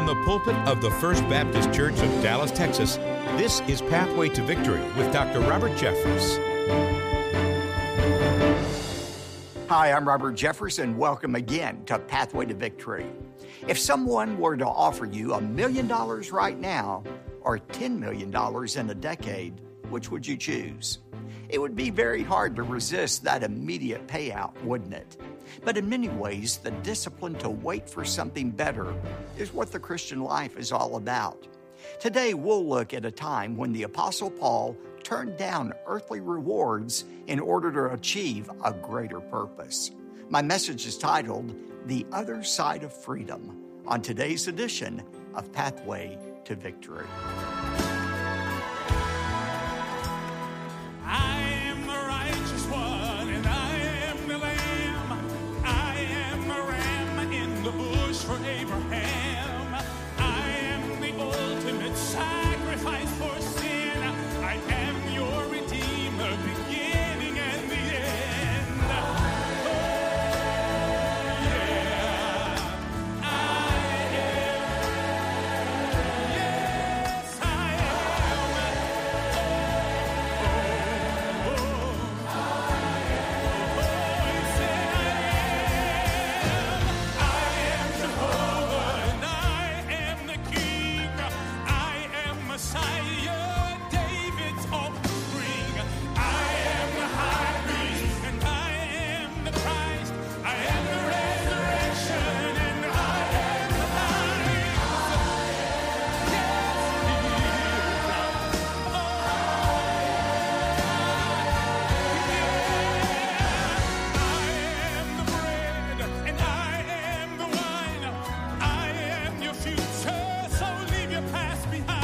From the pulpit of the First Baptist Church of Dallas, Texas, this is Pathway to Victory with Dr. Robert Jeffress. Hi, I'm Robert Jeffress, and welcome again to Pathway to Victory. If someone were to offer you $1 million right now or $10 million in a decade, which would you choose? It would be very hard to resist that immediate payout, wouldn't it? But in many ways, the discipline to wait for something better is what the Christian life is all about. Today, we'll look at a time when the Apostle Paul turned down earthly rewards in order to achieve a greater purpose. My message is titled, The Other Side of Freedom, on today's edition of Pathway to Victory. For Abraham, I am the ultimate sacrifice for sin. I am your Redeemer, beginning and the end. Oh, yeah, I am. Yes, I am. Messiah, David's offspring. I am the high priest, and I am the Christ. I am the resurrection, and I am the life. Yes, He is. Oh, yeah. I am the bread, and I am the wine. I am your future, so leave your past behind.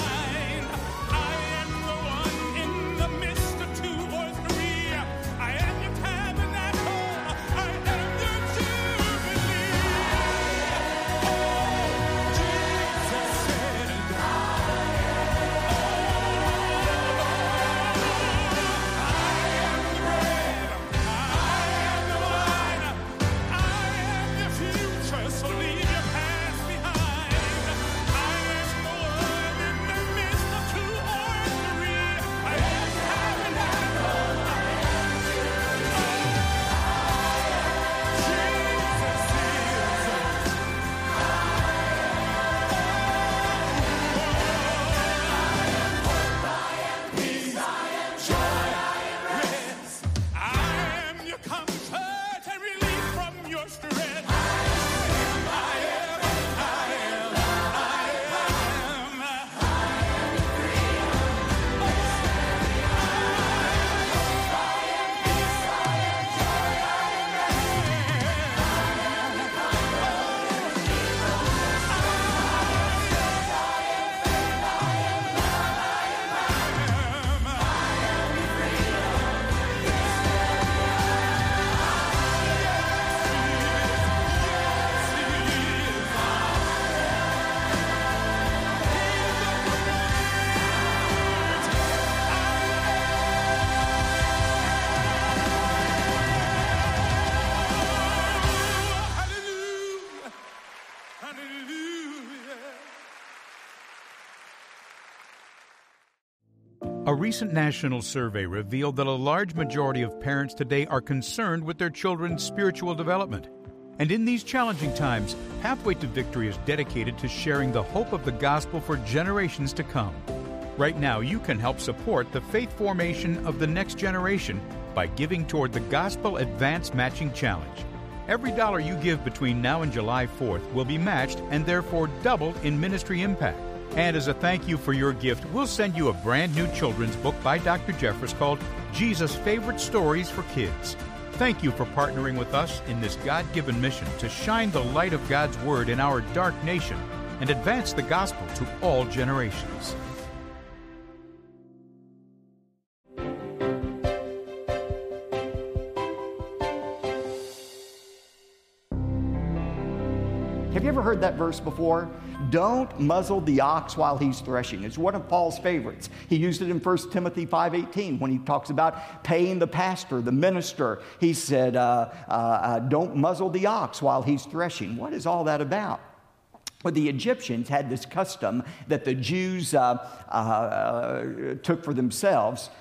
A recent national survey revealed that a large majority of parents today are concerned with their children's spiritual development. And in these challenging times, Pathway to Victory is dedicated to sharing the hope of the gospel for generations to come. Right now, you can help support the faith formation of the next generation by giving toward the Gospel Advance Matching Challenge. Every dollar you give between now and July 4th will be matched and therefore doubled in ministry impact. And as a thank you for your gift, we'll send you a brand new children's book by Dr. Jeffress called Jesus' Favorite Stories for Kids. Thank you for partnering with us in this God-given mission to shine the light of God's Word in our dark nation and advance the gospel to all generations. Have you ever heard that verse before? Don't muzzle the ox while he's threshing. It's one of Paul's favorites. He used it in 1 Timothy 5:18 when he talks about paying the pastor, the minister. He said, don't muzzle the ox while he's threshing. What is all that about? But the Egyptians had this custom that the Jews took for themselves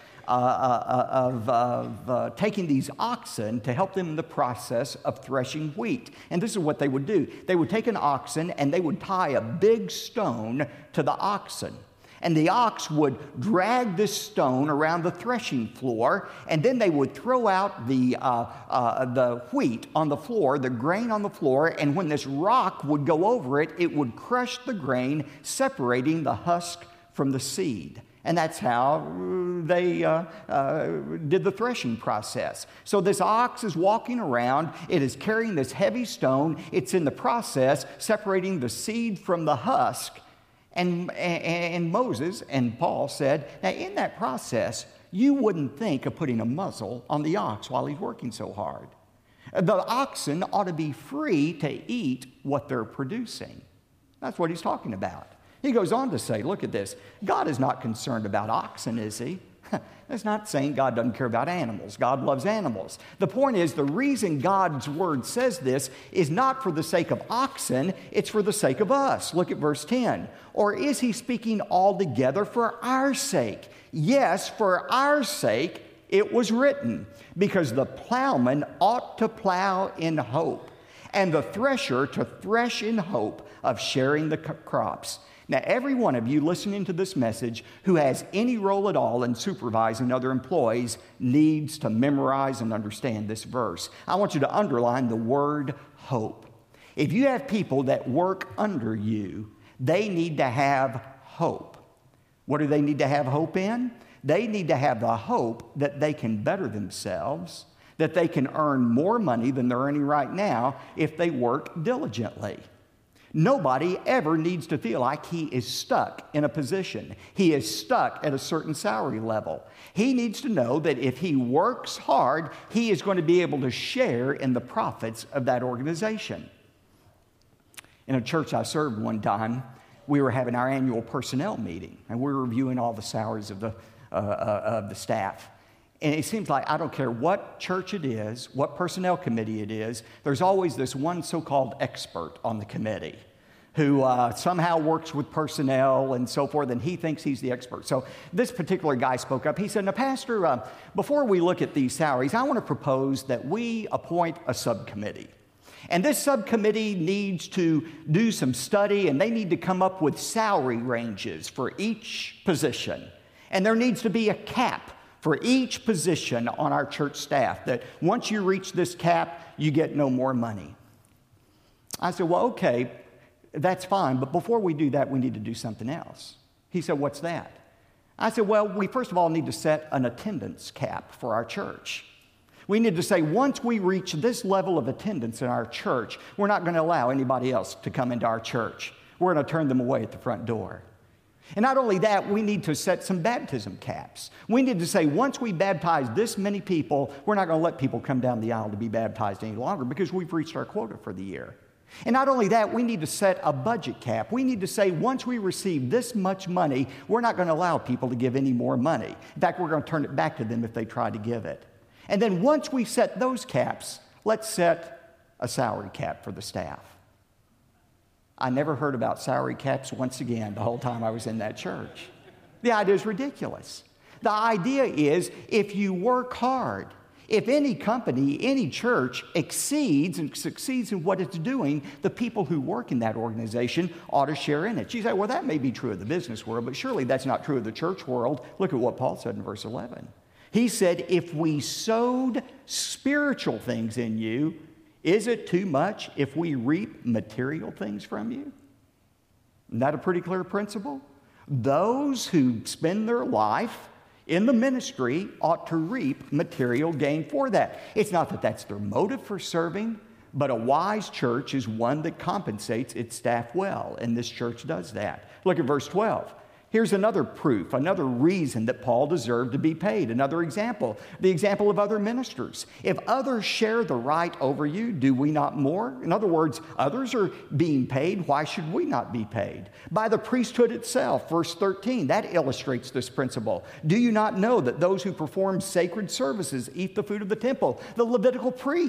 of taking these oxen to help them in the process of threshing wheat. And this is what they would do. They would take an oxen and they would tie a big stone to the oxen. And the ox would drag this stone around the threshing floor, and then they would throw out the wheat on the floor, the grain on the floor, and when this rock would go over it, it would crush the grain, separating the husk from the seed. And that's how they did the threshing process. So this ox is walking around. It is carrying this heavy stone. It's in the process separating the seed from the husk. And Moses and Paul said, now in that process, you wouldn't think of putting a muzzle on the ox while he's working so hard. The oxen ought to be free to eat what they're producing. That's what he's talking about. He goes on to say, look at this. God is not concerned about oxen, is he? That's not saying God doesn't care about animals. God loves animals. The point is, the reason God's word says this is not for the sake of oxen, it's for the sake of us. Look at verse 10. Or is he speaking altogether for our sake? Yes, for our sake it was written, because the plowman ought to plow in hope, and the thresher to thresh in hope of sharing the crops. Now, every one of you listening to this message who has any role at all in supervising other employees needs to memorize and understand this verse. I want you to underline the word hope. If you have people that work under you, they need to have hope. What do they need to have hope in? They need to have the hope that they can better themselves, that they can earn more money than they're earning right now if they work diligently. Nobody ever needs to feel like he is stuck in a position. He is stuck at a certain salary level. He needs to know that if he works hard, he is going to be able to share in the profits of that organization. In a church I served one time, we were having our annual personnel meeting, and we were reviewing all the salaries of the staff. And it seems like I don't care what church it is, what personnel committee it is, there's always this one so-called expert on the committee who somehow works with personnel and so forth, and he thinks he's the expert. So this particular guy spoke up. He said, now, Pastor, before we look at these salaries, I want to propose that we appoint a subcommittee. And this subcommittee needs to do some study, and they need to come up with salary ranges for each position. And there needs to be a cap for each position on our church staff, that once you reach this cap, you get no more money. I said, well, okay, that's fine, but before we do that, we need to do something else. He said, what's that? I said, well, we first of all need to set an attendance cap for our church. We need to say, once we reach this level of attendance in our church, we're not going to allow anybody else to come into our church. We're going to turn them away at the front door. And not only that, we need to set some baptism caps. We need to say, once we baptize this many people, we're not going to let people come down the aisle to be baptized any longer because we've reached our quota for the year. And not only that, we need to set a budget cap. We need to say, once we receive this much money, we're not going to allow people to give any more money. In fact, we're going to turn it back to them if they try to give it. And then once we set those caps, let's set a salary cap for the staff. I never heard about salary caps once again the whole time I was in that church. The idea is ridiculous. The idea is if you work hard, if any company, any church exceeds and succeeds in what it's doing, the people who work in that organization ought to share in it. You say, well, that may be true of the business world, but surely that's not true of the church world. Look at what Paul said in verse 11. He said, if we sowed spiritual things in you, is it too much if we reap material things from you? Isn't that a pretty clear principle? Those who spend their life in the ministry ought to reap material gain for that. It's not that that's their motive for serving, but a wise church is one that compensates its staff well, and this church does that. Look at verse 12. Here's another proof, another reason that Paul deserved to be paid. Another example, the example of other ministers. If others share the right over you, do we not more? In other words, others are being paid. Why should we not be paid? By the priesthood itself, verse 13, that illustrates this principle. Do you not know that those who perform sacred services eat the food of the temple, the Levitical priest?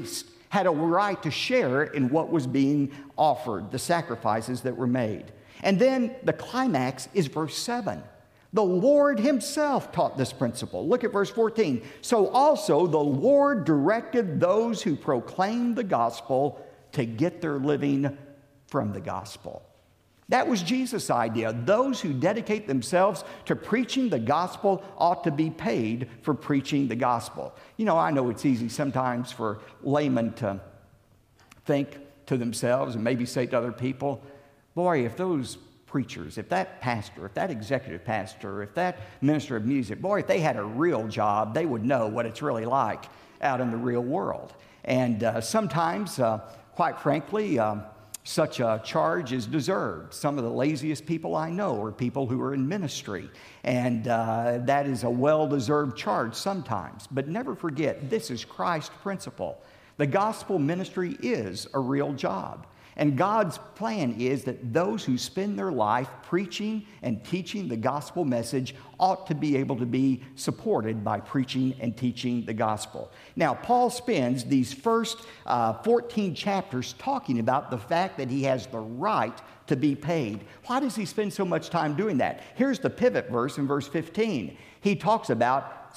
had a right to share in what was being offered, the sacrifices that were made. And then the climax is verse 7. The Lord himself taught this principle. Look at verse 14. So also the Lord directed those who proclaim the gospel to get their living from the gospel. That was Jesus' idea. Those who dedicate themselves to preaching the gospel ought to be paid for preaching the gospel. You know, I know it's easy sometimes for laymen to think to themselves and maybe say to other people, boy, if those preachers, if that pastor, if that executive pastor, if that minister of music, boy, if they had a real job, they would know what it's really like out in the real world. And sometimes, quite frankly, such a charge is deserved. Some of the laziest people I know are people who are in ministry, and that is a well-deserved charge sometimes. But never forget, this is Christ's principle. The gospel ministry is a real job. And God's plan is that those who spend their life preaching and teaching the gospel message ought to be able to be supported by preaching and teaching the gospel. Now, Paul spends these first 14 chapters talking about the fact that he has the right to be paid. Why does he spend so much time doing that? Here's the pivot verse in verse 15. He talks about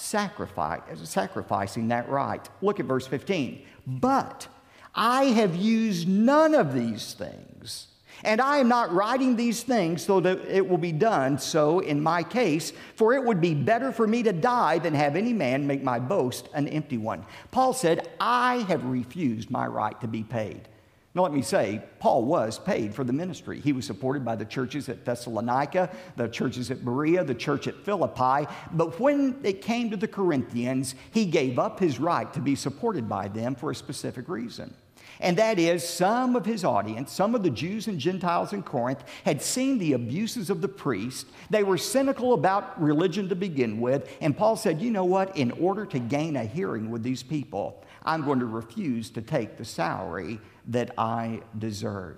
sacrificing that right. Look at verse 15. But I have used none of these things, and I am not writing these things so that it will be done so in my case, for it would be better for me to die than have any man make my boast an empty one. Paul said, I have refused my right to be paid. Now, let me say, Paul was paid for the ministry. He was supported by the churches at Thessalonica, the churches at Berea, the church at Philippi. But when it came to the Corinthians, he gave up his right to be supported by them for a specific reason. And that is, some of his audience, some of the Jews and Gentiles in Corinth, had seen the abuses of the priest. They were cynical about religion to begin with. And Paul said, you know what? In order to gain a hearing with these people, I'm going to refuse to take the salary that I deserve.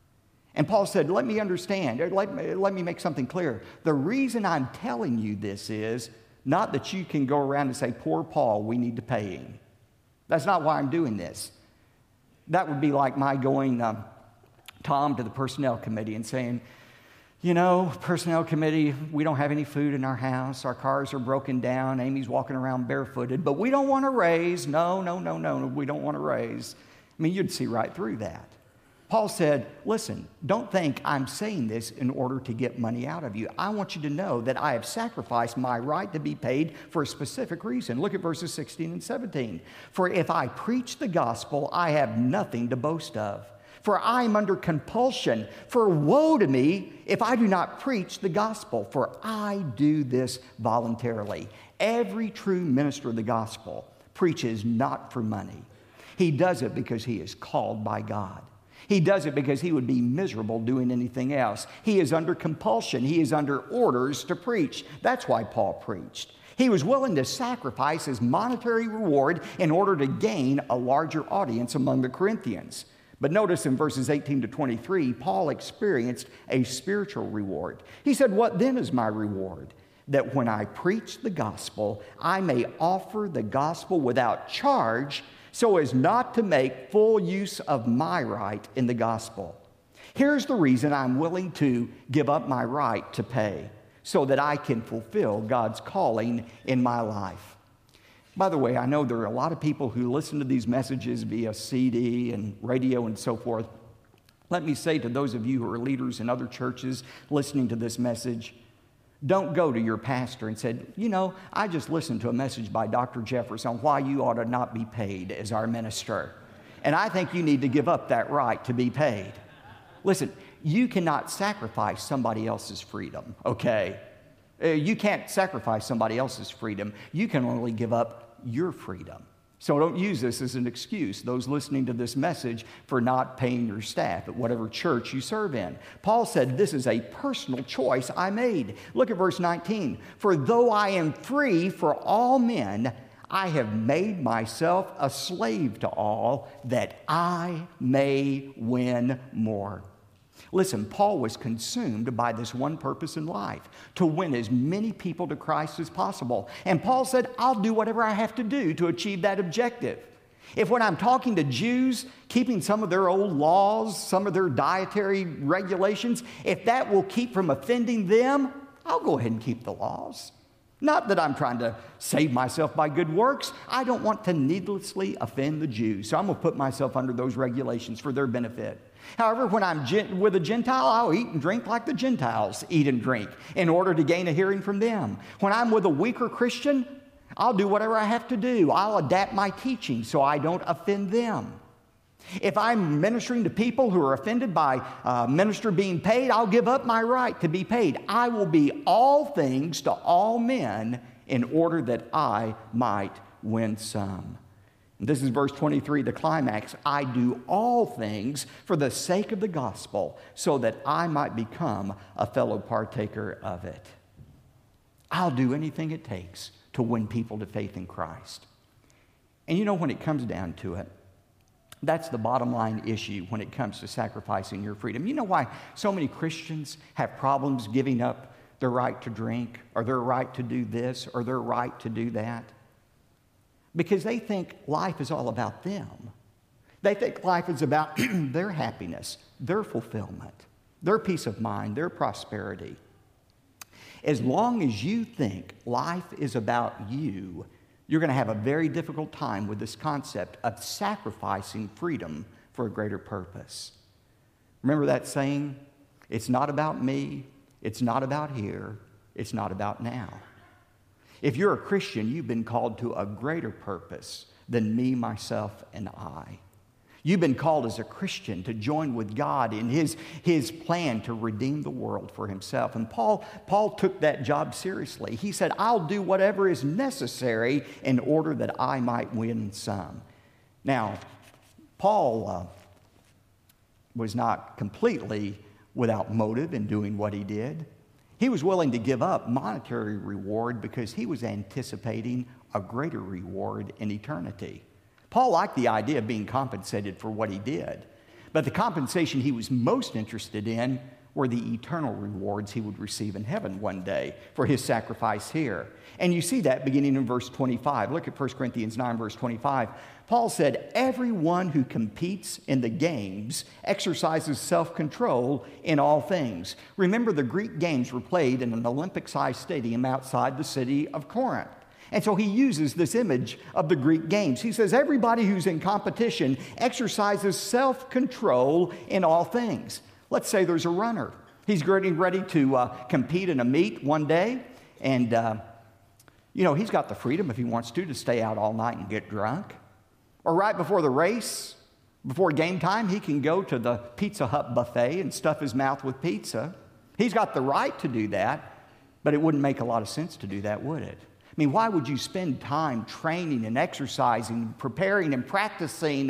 And Paul said, let me understand, let me make something clear. The reason I'm telling you this is not that you can go around and say, poor Paul, we need to pay him. That's not why I'm doing this. That would be like my going, Tom, to the personnel committee and saying, you know, personnel committee, we don't have any food in our house. Our cars are broken down. Amy's walking around barefooted, but we don't want to raise. No, we don't want to raise. I mean, you'd see right through that. Paul said, listen, don't think I'm saying this in order to get money out of you. I want you to know that I have sacrificed my right to be paid for a specific reason. Look at verses 16 and 17. For if I preach the gospel, I have nothing to boast of. For I am under compulsion. For woe to me if I do not preach the gospel, for I do this voluntarily. Every true minister of the gospel preaches not for money. He does it because he is called by God. He does it because he would be miserable doing anything else. He is under compulsion. He is under orders to preach. That's why Paul preached. He was willing to sacrifice his monetary reward in order to gain a larger audience among the Corinthians. But notice in verses 18 to 23, Paul experienced a spiritual reward. He said, what then is my reward? That when I preach the gospel, I may offer the gospel without charge, so as not to make full use of my right in the gospel. Here's the reason I'm willing to give up my right to pay, so that I can fulfill God's calling in my life. By the way, I know there are a lot of people who listen to these messages via CD and radio and so forth. Let me say to those of you who are leaders in other churches listening to this message, don't go to your pastor and say, you know, I just listened to a message by Dr. Jeffers on why you ought to not be paid as our minister. And I think you need to give up that right to be paid. Listen, you cannot sacrifice somebody else's freedom, okay? You can't sacrifice somebody else's freedom. You can only give up your freedom. So don't use this as an excuse, those listening to this message, for not paying your staff at whatever church you serve in. Paul said, this is a personal choice I made. Look at verse 19. For though I am free for all men, I have made myself a slave to all, that I may win more. Listen, Paul was consumed by this one purpose in life, to win as many people to Christ as possible. And Paul said, I'll do whatever I have to do to achieve that objective. If when I'm talking to Jews, keeping some of their old laws, some of their dietary regulations, if that will keep from offending them, I'll go ahead and keep the laws. Not that I'm trying to save myself by good works. I don't want to needlessly offend the Jews, so I'm going to put myself under those regulations for their benefit. However, when I'm with a Gentile, I'll eat and drink like the Gentiles eat and drink in order to gain a hearing from them. When I'm with a weaker Christian, I'll do whatever I have to do. I'll adapt my teaching so I don't offend them. If I'm ministering to people who are offended by a minister being paid, I'll give up my right to be paid. I will be all things to all men in order that I might win some. This is verse 23, the climax. I do all things for the sake of the gospel so that I might become a fellow partaker of it. I'll do anything it takes to win people to faith in Christ. And you know, when it comes down to it, that's the bottom line issue when it comes to sacrificing your freedom. You know why so many Christians have problems giving up their right to drink or their right to do this or their right to do that? Because they think life is all about them. They think life is about their happiness, their fulfillment, their peace of mind, their prosperity. As long as you think life is about you, you're going to have a very difficult time with this concept of sacrificing freedom for a greater purpose. Remember that saying? It's not about me, it's not about here, it's not about now. If you're a Christian, you've been called to a greater purpose than me, myself, and I. You've been called as a Christian to join with God in His plan to redeem the world for Himself. And Paul took that job seriously. He said, I'll do whatever is necessary in order that I might win some. Now, Paul was not completely without motive in doing what he did. He was willing to give up monetary reward because he was anticipating a greater reward in eternity. Paul liked the idea of being compensated for what he did, but the compensation he was most interested in were the eternal rewards he would receive in heaven one day for his sacrifice here. And you see that beginning in verse 25. Look at 1 Corinthians 9, verse 25. Paul said, everyone who competes in the games exercises self-control in all things. Remember, the Greek games were played in an Olympic-sized stadium outside the city of Corinth. And so he uses this image of the Greek games. He says everybody who's in competition exercises self-control in all things. Let's say there's a runner. He's getting ready to compete in a meet one day. And, he's got the freedom, if he wants to stay out all night and get drunk. Or right before the race, before game time, he can go to the Pizza Hut buffet and stuff his mouth with pizza. He's got the right to do that, but it wouldn't make a lot of sense to do that, would it? I mean, why would you spend time training and exercising, preparing and practicing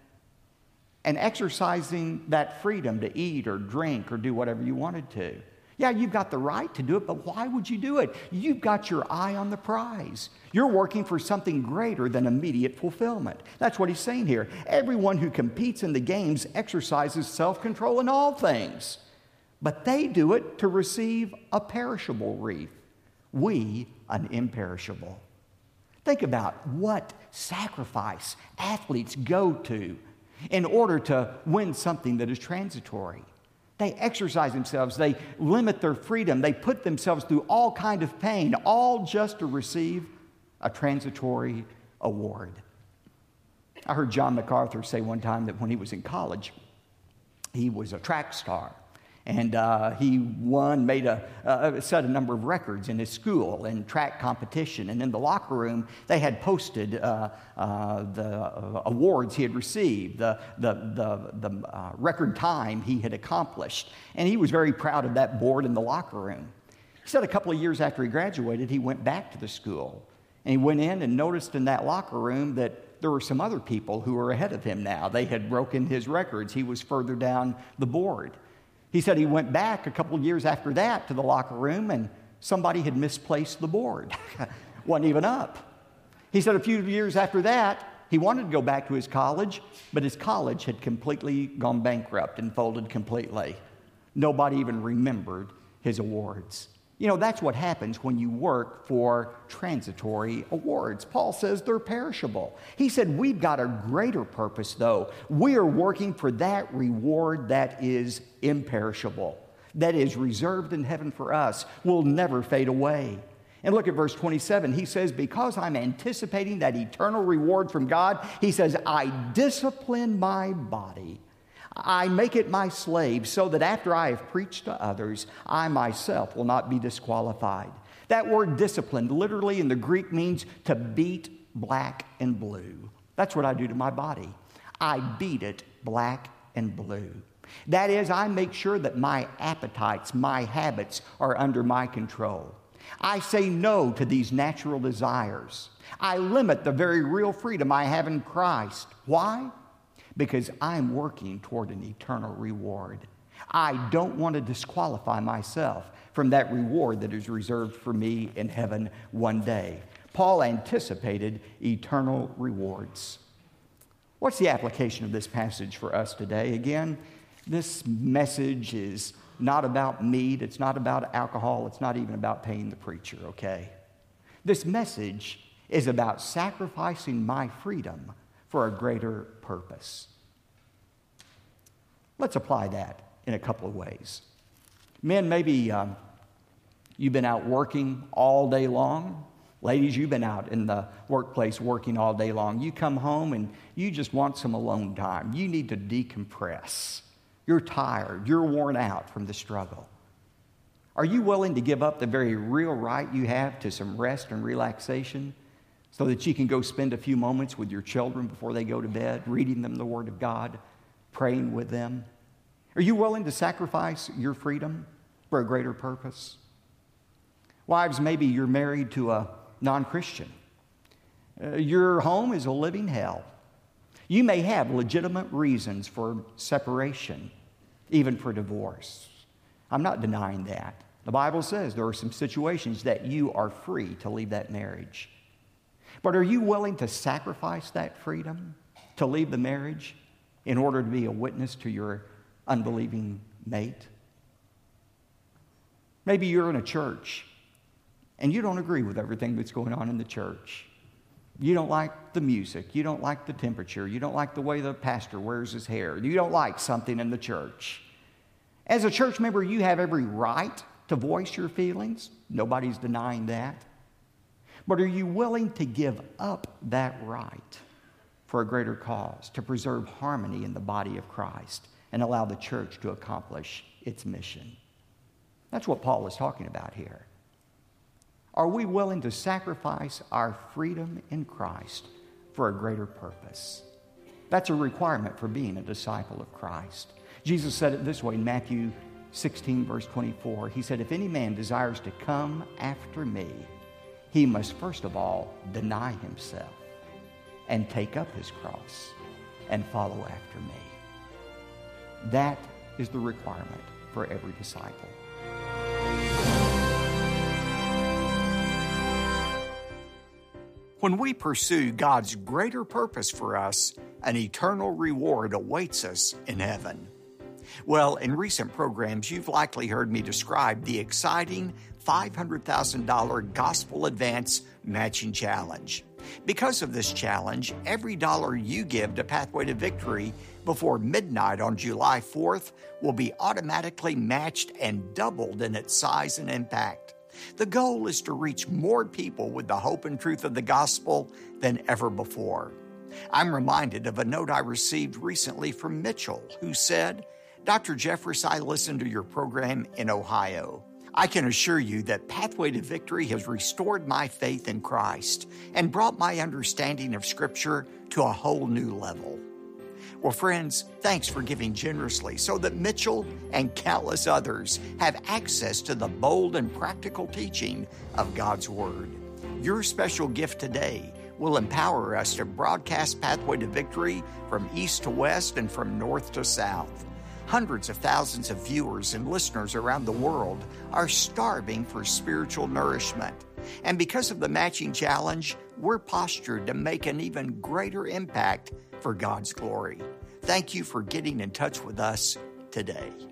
and exercising that freedom to eat or drink or do whatever you wanted to? Yeah, you've got the right to do it, but why would you do it? You've got your eye on the prize. You're working for something greater than immediate fulfillment. That's what he's saying here. Everyone who competes in the games exercises self-control in all things, but they do it to receive a perishable wreath. We, an imperishable. Think about what sacrifice athletes go to in order to win something that is transitory. They exercise themselves, they limit their freedom, they put themselves through all kind of pain, all just to receive a transitory award. I heard John MacArthur say one time that when he was in college, he was a track star. And he set a number of records in his school in track competition. And in the locker room, they had posted the awards he had received, the record time he had accomplished. And he was very proud of that board in the locker room. He said a couple of years after he graduated, he went back to the school. And he went in and noticed in that locker room that there were some other people who were ahead of him now. They had broken his records. He was further down the board. He said he went back a couple of years after that to the locker room and somebody had misplaced the board. Wasn't even up. He said a few years after that, he wanted to go back to his college, but his college had completely gone bankrupt and folded completely. Nobody even remembered his awards. You know, that's what happens when you work for transitory awards. Paul says they're perishable. He said, we've got a greater purpose, though. We are working for that reward that is imperishable, that is reserved in heaven for us, will never fade away. And look at verse 27. He says, because I'm anticipating that eternal reward from God, he says, I discipline my body. I make it my slave so that after I have preached to others, I myself will not be disqualified. That word discipline literally in the Greek means to beat black and blue. That's what I do to my body. I beat it black and blue. That is, I make sure that my appetites, my habits are under my control. I say no to these natural desires. I limit the very real freedom I have in Christ. Why? Because I'm working toward an eternal reward. I don't want to disqualify myself from that reward that is reserved for me in heaven one day. Paul anticipated eternal rewards. What's the application of this passage for us today? Again, this message is not about meat, it's not about alcohol, it's not even about paying the preacher, okay? This message is about sacrificing my freedom for a greater purpose. Let's apply that in a couple of ways. Men, maybe you've been out working all day long. Ladies, you've been out in the workplace working all day long. You come home and you just want some alone time. You need to decompress. You're tired. You're worn out from the struggle. Are you willing to give up the very real right you have to some rest and relaxation so that you can go spend a few moments with your children before they go to bed, reading them the Word of God, praying with them? Are you willing to sacrifice your freedom for a greater purpose? Wives, maybe you're married to a non-Christian. Your home is a living hell. You may have legitimate reasons for separation, even for divorce. I'm not denying that. The Bible says there are some situations that you are free to leave that marriage. But are you willing to sacrifice that freedom to leave the marriage in order to be a witness to your unbelieving mate? Maybe you're in a church and you don't agree with everything that's going on in the church. You don't like the music. You don't like the temperature. You don't like the way the pastor wears his hair. You don't like something in the church. As a church member, you have every right to voice your feelings. Nobody's denying that. But are you willing to give up that right for a greater cause, to preserve harmony in the body of Christ and allow the church to accomplish its mission? That's what Paul is talking about here. Are we willing to sacrifice our freedom in Christ for a greater purpose? That's a requirement for being a disciple of Christ. Jesus said it this way in Matthew 16, verse 24. He said, if any man desires to come after me, he must first of all deny himself and take up his cross and follow after me. That is the requirement for every disciple. When we pursue God's greater purpose for us, an eternal reward awaits us in heaven. Well, in recent programs, you've likely heard me describe the exciting $500,000 Gospel Advance Matching Challenge. Because of this challenge, every dollar you give to Pathway to Victory before midnight on July 4th will be automatically matched and doubled in its size and impact. The goal is to reach more people with the hope and truth of the gospel than ever before. I'm reminded of a note I received recently from Mitchell, who said, Dr. Jeffress, I listened to your program in Ohio. I can assure you that Pathway to Victory has restored my faith in Christ and brought my understanding of Scripture to a whole new level. Well, friends, thanks for giving generously so that Mitchell and countless others have access to the bold and practical teaching of God's Word. Your special gift today will empower us to broadcast Pathway to Victory from east to west and from north to south. Hundreds of thousands of viewers and listeners around the world are starving for spiritual nourishment. And because of the matching challenge, we're postured to make an even greater impact for God's glory. Thank you for getting in touch with us today.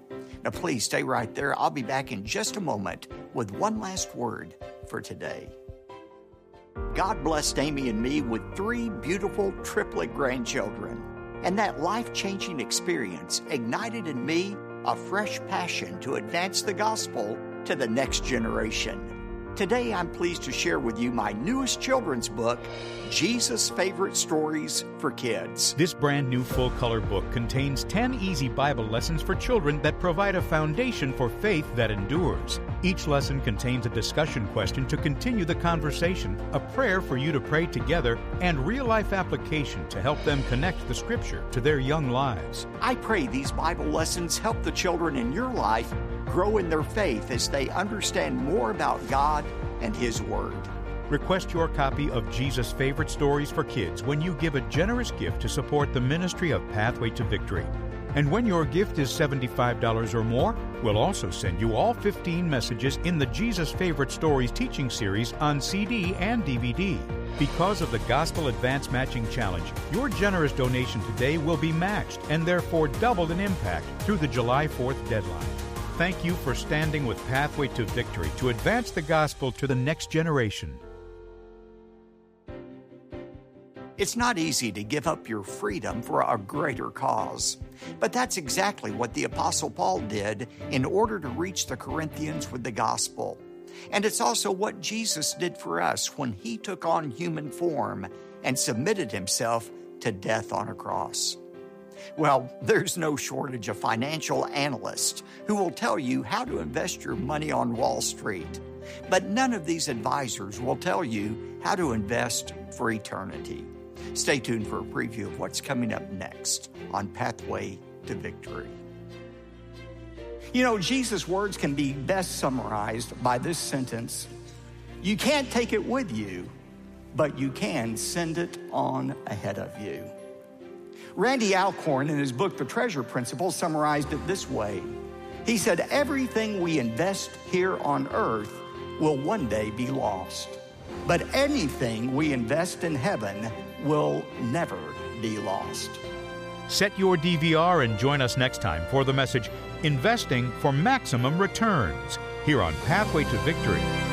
Now, please stay right there. I'll be back in just a moment with one last word for today. God blessed Amy and me with 3 beautiful triplet grandchildren, and that life-changing experience ignited in me a fresh passion to advance the gospel to the next generation. Today, I'm pleased to share with you my newest children's book, Jesus' Favorite Stories for Kids. This brand new full-color book contains 10 easy Bible lessons for children that provide a foundation for faith that endures. Each lesson contains a discussion question to continue the conversation, a prayer for you to pray together, and real-life application to help them connect the Scripture to their young lives. I pray these Bible lessons help the children in your life grow in their faith as they understand more about God and His Word. Request your copy of Jesus' Favorite Stories for Kids when you give a generous gift to support the ministry of Pathway to Victory. And when your gift is $75 or more, we'll also send you all 15 messages in the Jesus Favorite Stories teaching series on CD and DVD. Because of the Gospel Advance Matching Challenge, your generous donation today will be matched and therefore doubled in impact through the July 4th deadline. Thank you for standing with Pathway to Victory to advance the gospel to the next generation. It's not easy to give up your freedom for a greater cause, but that's exactly what the Apostle Paul did in order to reach the Corinthians with the gospel. And it's also what Jesus did for us when He took on human form and submitted Himself to death on a cross. Well, there's no shortage of financial analysts who will tell you how to invest your money on Wall Street. But none of these advisors will tell you how to invest for eternity. Stay tuned for a preview of what's coming up next on Pathway to Victory. You know, Jesus' words can be best summarized by this sentence: you can't take it with you, but you can send it on ahead of you. Randy Alcorn, in his book, The Treasure Principle, summarized it this way. He said, everything we invest here on earth will one day be lost, but anything we invest in heaven will never be lost. Set your DVR and join us next time for the message, Investing for Maximum Returns, here on Pathway to Victory.